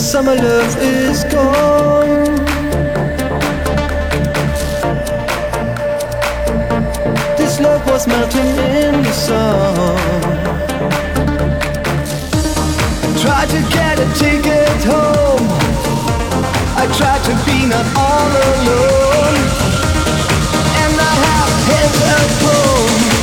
Summer love is gone. This love was melting in the sun. Tried to get a ticket home. I tried to be not all alone. And I have hit a home.